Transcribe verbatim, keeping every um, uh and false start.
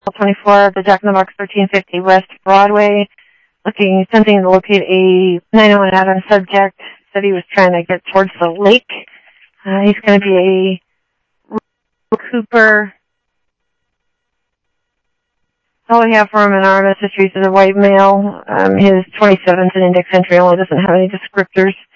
twenty-four, the Jack in the Box, thirteen fifty West Broadway, looking, attempting to locate a nine one one Adams subject. Said he was trying to get towards the lake. Uh, he's going to be a Cooper. All we have for him in our message is a white male. Um, his twenty-seventh and index entry only doesn't have any descriptors.